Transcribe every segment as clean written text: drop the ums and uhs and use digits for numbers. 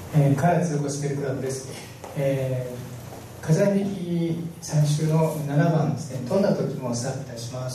カラツゴスペルクラブです。飾り引き最終の7番ですね。どんな時もスタートいたします。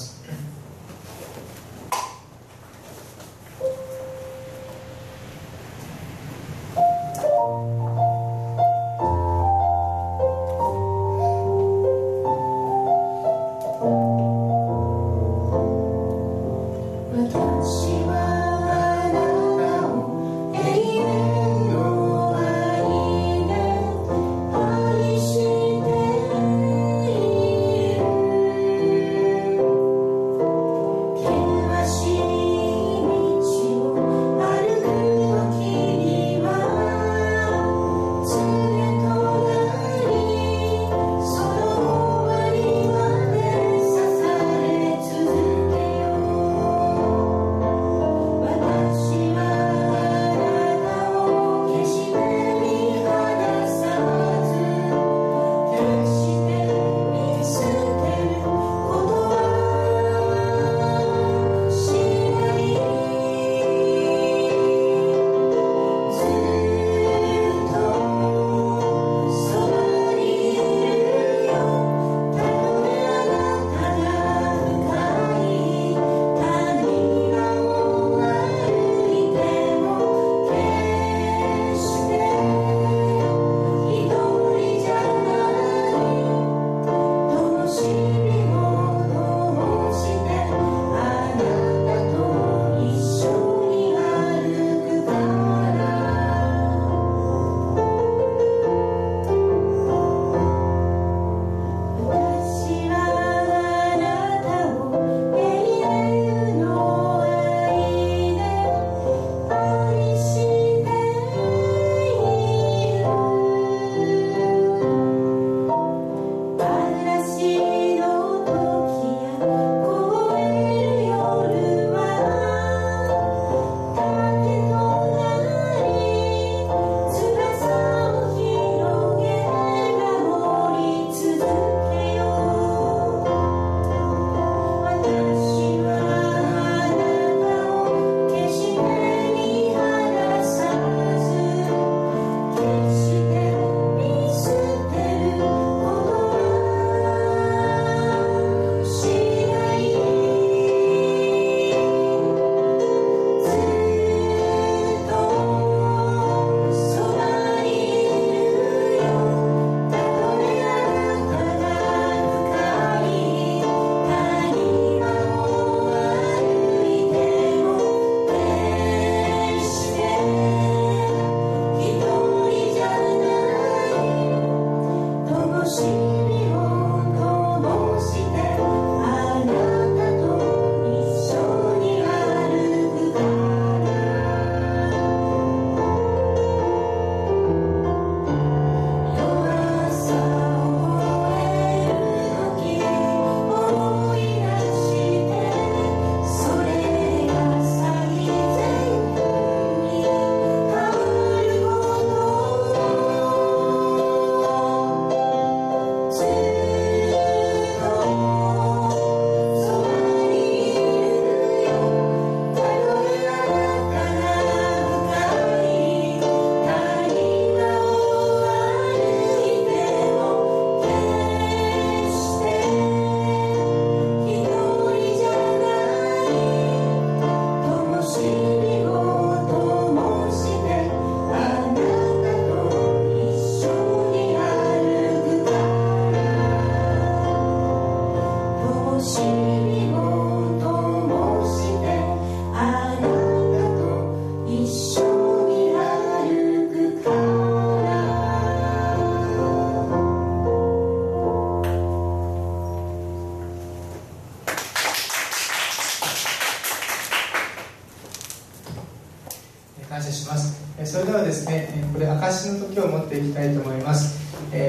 感謝します。それではですね、これ証の時を持っていきたいと思います。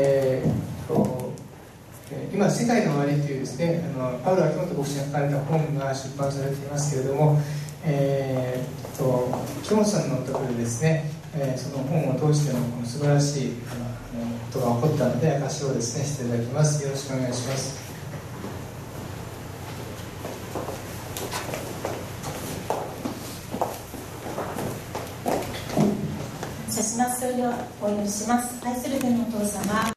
今世界の終わりというですね、パウロ秋元牧師が書かれた本が出版されていますけれども、キョンさんのところでですね、その本を通してのこの素晴らしいことが起こったので証をですねしていただきます。よろしくお願いします。 感謝しまます。それではお祈りします。愛する天のお父様、